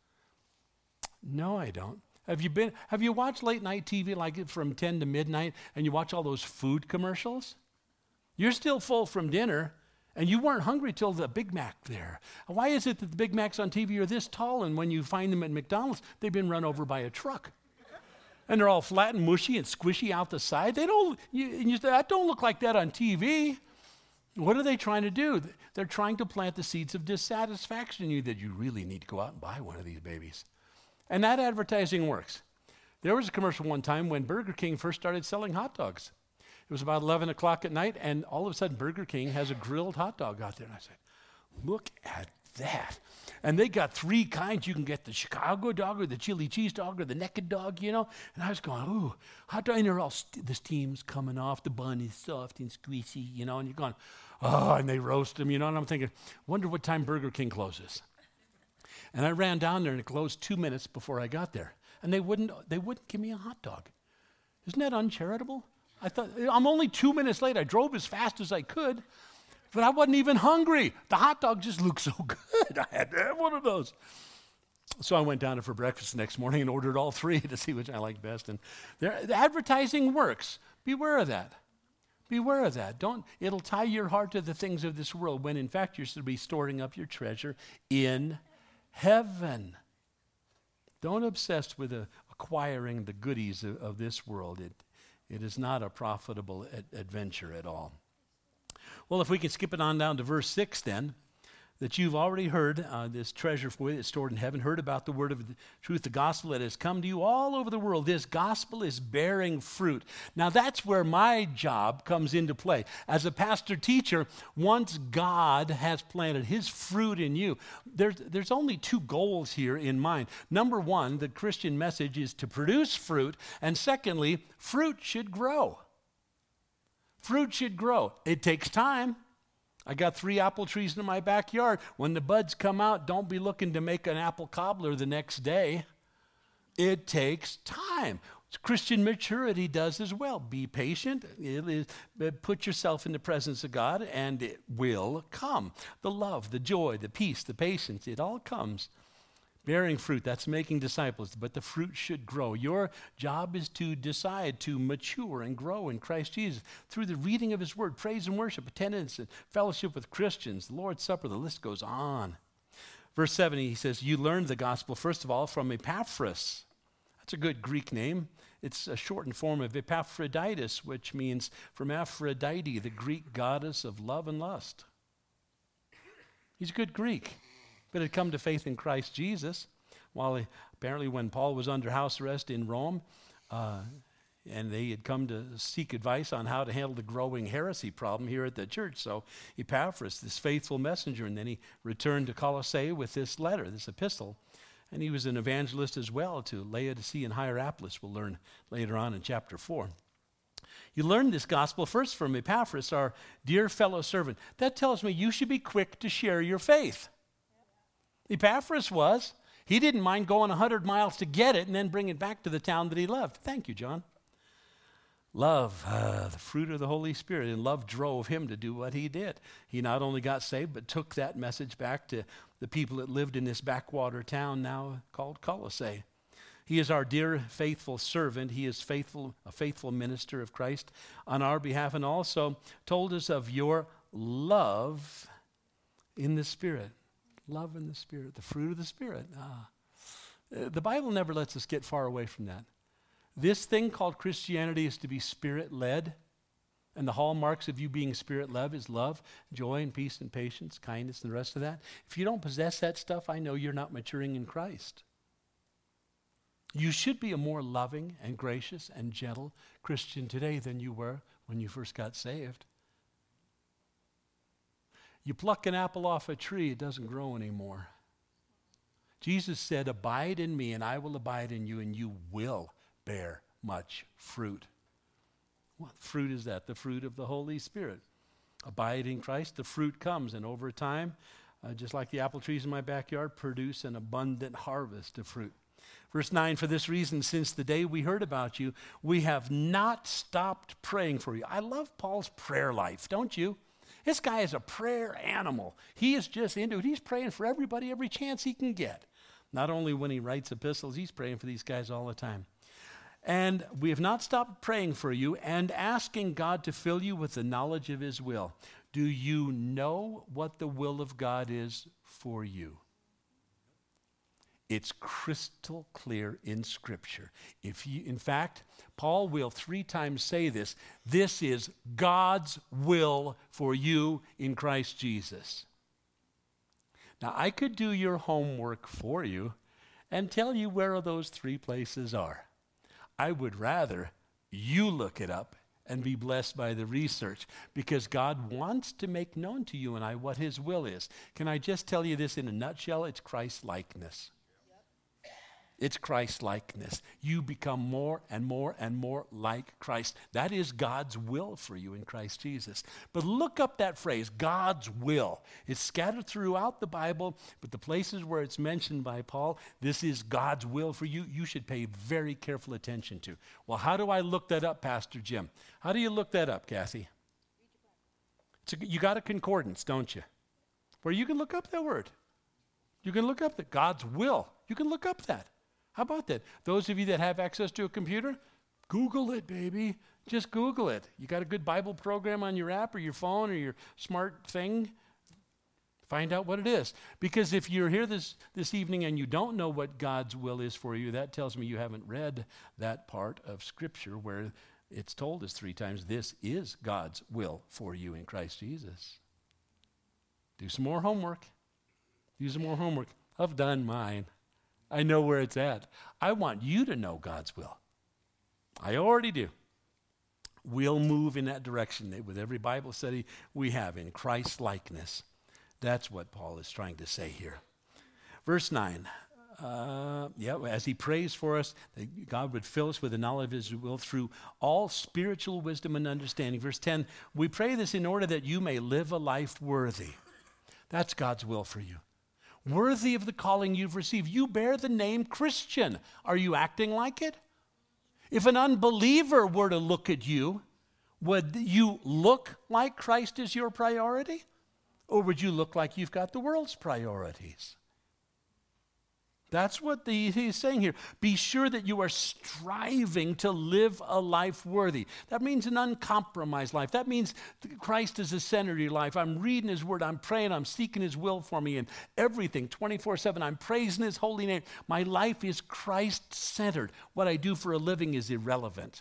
No, I don't. Have you been? Have you watched late night T V like from ten to midnight and you watch all those food commercials? You're still full from dinner and you weren't hungry till the Big Mac there. Why is it that the Big Macs on T V are this tall and when you find them at McDonald's, they've been run over by a truck? And they're all flat and mushy and squishy out the side. They don't, you, you, that don't look like that on T V. What are they trying to do? They're trying to plant the seeds of dissatisfaction in you that you really need to go out and buy one of these babies. And that advertising works. There was a commercial one time when Burger King first started selling hot dogs. It was about eleven o'clock at night, and all of a sudden Burger King has a grilled hot dog out there. And I said, look at that. And they got three kinds. You can get the Chicago dog or the chili cheese dog or the naked dog, you know. And I was going, ooh, hot dog. And they're all, st- the steam's coming off. The bun is soft and squeezy, you know. And you're going, oh, and they roast them, you know. And I'm thinking, wonder what time Burger King closes. And I ran down there and it closed two minutes before I got there. And they wouldn't they wouldn't give me a hot dog. Isn't that uncharitable? I thought, I'm only two minutes late. I drove as fast as I could, but I wasn't even hungry. The hot dog just looked so good. I had to have one of those. So I went down there for breakfast the next morning and ordered all three to see which I liked best. And the advertising works. Beware of that. Beware of that. Don't. It'll tie your heart to the things of this world when in fact you're supposed to be storing up your treasure in heaven. Don't obsess with uh, acquiring the goodies of, of this world. It, it is not a profitable ad- adventure at all. Well, if we can skip it on down to verse six then, that you've already heard uh, this treasure for you that's stored in heaven, heard about the word of the truth, the gospel that has come to you all over the world. This gospel is bearing fruit. Now that's where my job comes into play. As a pastor teacher, once God has planted his fruit in you, there's, there's only two goals here in mind. Number one, the Christian message is to produce fruit, and secondly, fruit should grow. Fruit should grow. It takes time. I got three apple trees in my backyard. When the buds come out, don't be looking to make an apple cobbler the next day. It takes time. Christian maturity does as well. Be patient. It is, put yourself in the presence of God, and it will come. The love, the joy, the peace, the patience, it all comes. Bearing fruit, that's making disciples, but the fruit should grow. Your job is to decide to mature and grow in Christ Jesus through the reading of his word, praise and worship, attendance and fellowship with Christians, the Lord's Supper, the list goes on. Verse seven, he says, you learned the gospel, first of all, from Epaphras. That's a good Greek name. It's a shortened form of Epaphroditus, which means from Aphrodite, the Greek goddess of love and lust. He's a good Greek. But had come to faith in Christ Jesus. While he, apparently when Paul was under house arrest in Rome, uh, and they had come to seek advice on how to handle the growing heresy problem here at the church. So Epaphras, this faithful messenger, and then he returned to Colossae with this letter, this epistle. And he was an evangelist as well to Laodicea and Hierapolis, we'll learn later on in chapter four. You learned this gospel first from Epaphras, our dear fellow servant. That tells me you should be quick to share your faith. Epaphras was. He didn't mind going one hundred miles to get it and then bring it back to the town that he loved. Thank you, John. Love, uh, the fruit of the Holy Spirit, and love drove him to do what he did. He not only got saved, but took that message back to the people that lived in this backwater town now called Colossae. He is our dear, faithful servant. He is faithful, a faithful minister of Christ on our behalf, and also told us of your love in the Spirit. Love in the Spirit, the fruit of the Spirit. Ah. The Bible never lets us get far away from that. This thing called Christianity is to be Spirit-led, and the hallmarks of you being Spirit-led is love, joy, and peace, and patience, kindness, and the rest of that. If you don't possess that stuff, I know you're not maturing in Christ. You should be a more loving and gracious and gentle Christian today than you were when you first got saved. You pluck an apple off a tree, it doesn't grow anymore. Jesus said, abide in me and I will abide in you, and you will bear much fruit. What fruit is that? The fruit of the Holy Spirit. Abide in Christ, the fruit comes, and over time, uh, just like the apple trees in my backyard, produce an abundant harvest of fruit. Verse nine, for this reason, since the day we heard about you, we have not stopped praying for you. I love Paul's prayer life, don't you? This guy is a prayer animal. He is just into it. He's praying for everybody every chance he can get. Not only when he writes epistles, he's praying for these guys all the time. And we have not stopped praying for you and asking God to fill you with the knowledge of his will. Do you know what the will of God is for you? It's crystal clear in Scripture. If you, in fact, Paul will three times say this. This is God's will for you in Christ Jesus. Now, I could do your homework for you and tell you where those three places are. I would rather you look it up and be blessed by the research, because God wants to make known to you and I what his will is. Can I just tell you this in a nutshell? It's Christ-likeness. It's Christ-likeness. You become more and more and more like Christ. That is God's will for you in Christ Jesus. But look up that phrase, God's will. It's scattered throughout the Bible, but the places where it's mentioned by Paul, this is God's will for you, you should pay very careful attention to. Well, how do I look that up, Pastor Jim? How do you look that up, Kathy? It's a, you got a concordance, don't you? Where you can look up that word. You can look up that God's will. You can look up that. How about that? Those of you that have access to a computer, Google it, baby. Just Google it. You got a good Bible program on your app or your phone or your smart thing? Find out what it is. Because if you're here this, this evening and you don't know what God's will is for you, that tells me you haven't read that part of Scripture where it's told us three times, this is God's will for you in Christ Jesus. Do some more homework. Do some more homework. I've done mine. I know where it's at. I want you to know God's will. I already do. We'll move in that direction with every Bible study we have in Christ likeness. That's what Paul is trying to say here. Verse nine. Uh, yeah, as he prays for us, that God would fill us with the knowledge of his will through all spiritual wisdom and understanding. Verse ten, we pray this in order that you may live a life worthy. That's God's will for you. Worthy of the calling you've received. You bear the name Christian. Are you acting like it? If an unbeliever were to look at you, would you look like Christ is your priority? Or would you look like you've got the world's priorities? That's what the, he's saying here. Be sure that you are striving to live a life worthy. That means an uncompromised life. That means Christ is the center of your life. I'm reading his word. I'm praying. I'm seeking his will for me and everything. twenty-four seven, I'm praising his holy name. My life is Christ-centered. What I do for a living is irrelevant.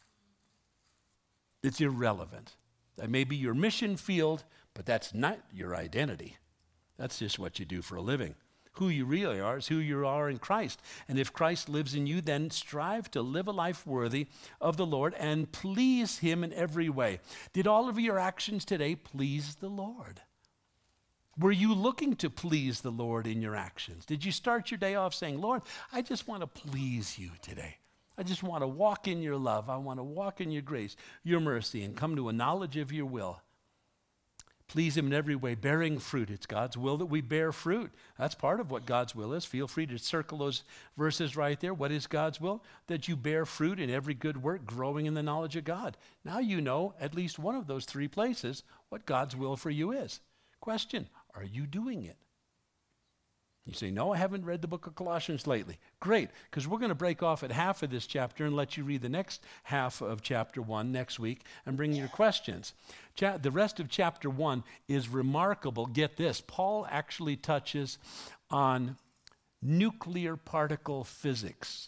It's irrelevant. That may be your mission field, but that's not your identity. That's just what you do for a living. Who you really are is who you are in Christ. And if Christ lives in you, then strive to live a life worthy of the Lord and please him in every way. Did all of your actions today please the Lord? Were you looking to please the Lord in your actions? Did you start your day off saying, Lord, I just want to please you today. I just want to walk in your love. I want to walk in your grace, your mercy, and come to a knowledge of your will. Please him in every way, bearing fruit. It's God's will that we bear fruit. That's part of what God's will is. Feel free to circle those verses right there. What is God's will? That you bear fruit in every good work, growing in the knowledge of God. Now you know at least one of those three places what God's will for you is. Question, are you doing it? You say, no, I haven't read the book of Colossians lately. Great, because we're going to break off at half of this chapter and let you read the next half of chapter one next week and bring your questions. Cha- the rest of chapter one is remarkable. Get this, Paul actually touches on nuclear particle physics.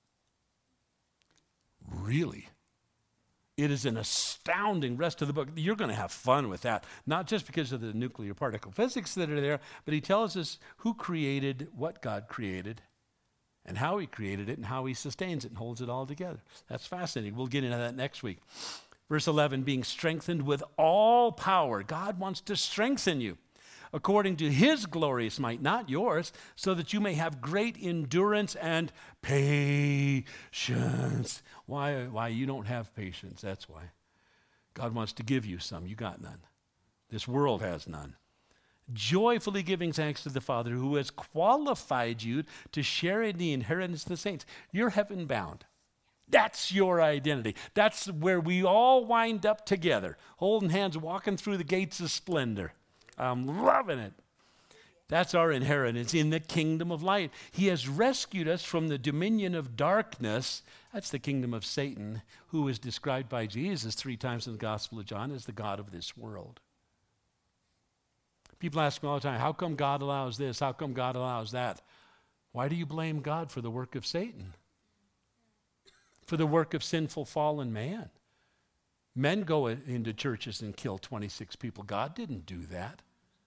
Really? It is an astounding rest of the book. You're going to have fun with that, not just because of the nuclear particle physics that are there, but he tells us who created what God created and how he created it and how he sustains it and holds it all together. That's fascinating. We'll get into that next week. Verse eleven, being strengthened with all power. God wants to strengthen you according to his glorious might, not yours, so that you may have great endurance and patience. Why, why you don't have patience, that's why. God wants to give you some. You got none. This world has none. Joyfully giving thanks to the Father who has qualified you to share in the inheritance of the saints. You're heaven bound. That's your identity. That's where we all wind up together, holding hands, walking through the gates of splendor. I'm loving it. That's our inheritance in the kingdom of light. He has rescued us from the dominion of darkness. That's the kingdom of Satan, who is described by Jesus three times in the Gospel of John as the God of this world. People ask me all the time, how come God allows this? How come God allows that? Why do you blame God for the work of Satan? For the work of sinful fallen man? Men go into churches and kill twenty-six people. God didn't do that.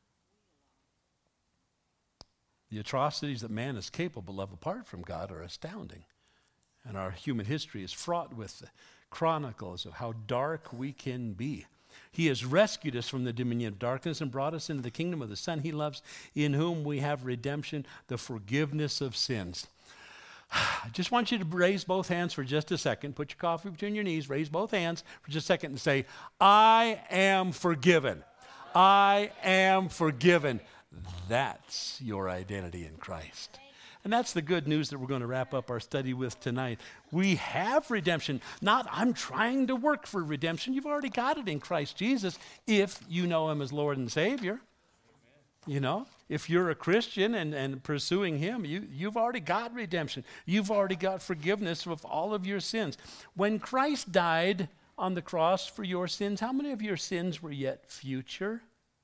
The atrocities that man is capable of apart from God are astounding. And our human history is fraught with chronicles of how dark we can be. He has rescued us from the dominion of darkness and brought us into the kingdom of the Son he loves, in whom we have redemption, the forgiveness of sins. I just want you to raise both hands for just a second. Put your coffee between your knees, raise both hands for just a second and say, I am forgiven. I am forgiven. That's your identity in Christ. And that's the good news that we're going to wrap up our study with tonight. We have redemption. Not I'm trying to work for redemption. You've already got it in Christ Jesus if you know him as Lord and Savior. You know, if you're a Christian and, and pursuing him, you, you've already got redemption. You've already got forgiveness of all of your sins. When Christ died on the cross for your sins, how many of your sins were yet future?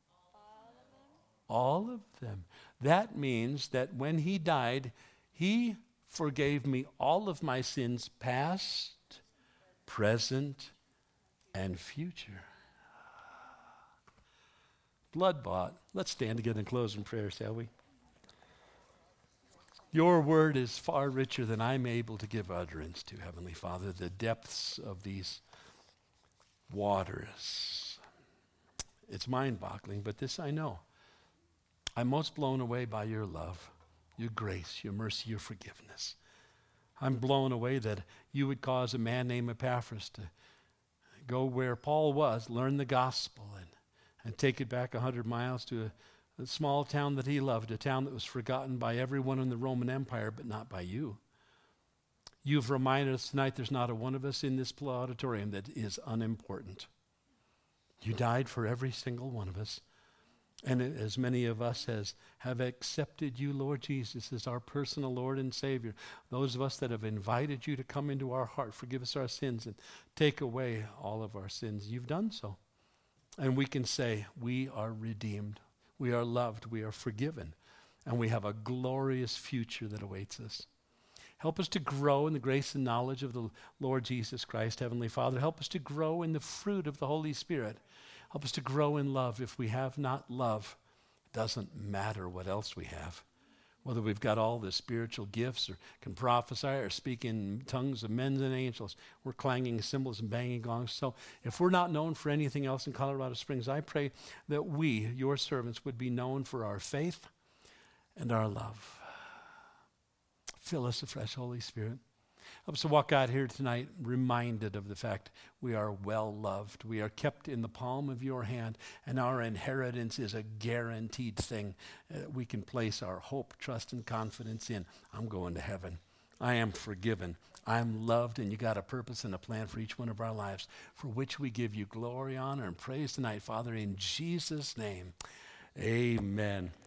All of them. That means that when he died, he forgave me all of my sins, past, present, and future. Blood bought. Let's stand together and close in prayer, shall we? Your word is far richer than I'm able to give utterance to, Heavenly Father. The depths of these waters. It's mind-boggling, but this I know. I'm most blown away by your love, your grace, your mercy, your forgiveness. I'm blown away that you would cause a man named Epaphras to go where Paul was, learn the gospel, and, and take it back a hundred miles to a, a small town that he loved, a town that was forgotten by everyone in the Roman Empire, but not by you. You've reminded us tonight there's not a one of us in this auditorium that is unimportant. You died for every single one of us. And as many of us as have accepted you, Lord Jesus, as our personal Lord and Savior, those of us that have invited you to come into our heart, forgive us our sins and take away all of our sins, you've done so. And we can say we are redeemed, we are loved, we are forgiven, and we have a glorious future that awaits us. Help us to grow in the grace and knowledge of the Lord Jesus Christ, Heavenly Father. Help us to grow in the fruit of the Holy Spirit. Help us to grow in love. If we have not love, it doesn't matter what else we have. Whether we've got all the spiritual gifts or can prophesy or speak in tongues of men and angels, we're clanging cymbals and banging gongs. So if we're not known for anything else in Colorado Springs, I pray that we, your servants, would be known for our faith and our love. Fill us afresh, Holy Spirit. Help us to walk out here tonight reminded of the fact we are well loved. We are kept in the palm of your hand, and our inheritance is a guaranteed thing uh, we can place our hope, trust, and confidence in. I'm going to heaven. I am forgiven. I'm loved, and you got a purpose and a plan for each one of our lives, for which we give you glory, honor, and praise tonight, Father, in Jesus' name. Amen.